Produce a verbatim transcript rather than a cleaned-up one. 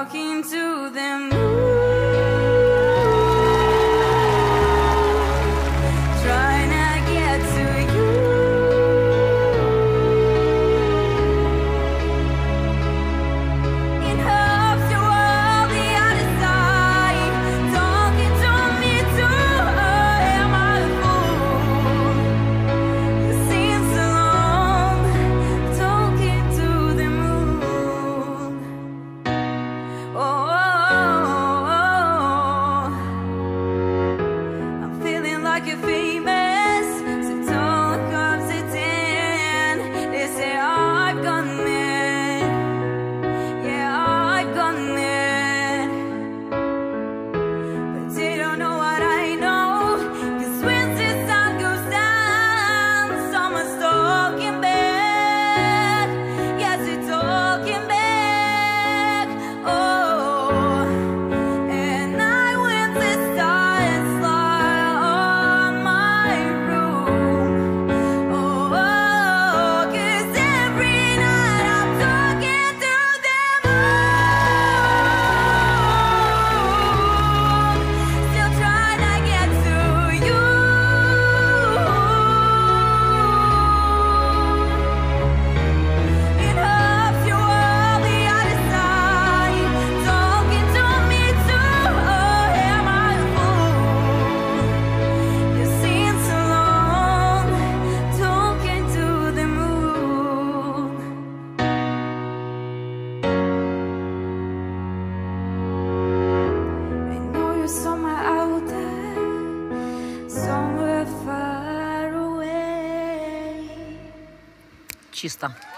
talking to them. Trying to get to you. In hopes you're on the other side, talking to me too. Am I a fool? It seems so long, talking to the moon. Oh, I'm feeling like you're famous, so don't come sitting. They say I've gone mad, yeah, I've gone mad, but they don't know what I know. 'Cause when the sun goes down, someone's talking back. Yes, it's talking back. Oh, and I when the stars fly on my room. Oh, 'cause every night I'm talking to the moon. Still trying to get to you. In hopes you're on the other side, talking to me too. Am I a fool? You seem so long, talking to the moon. I know you're somewhere out there, somewhere far away. Чисто.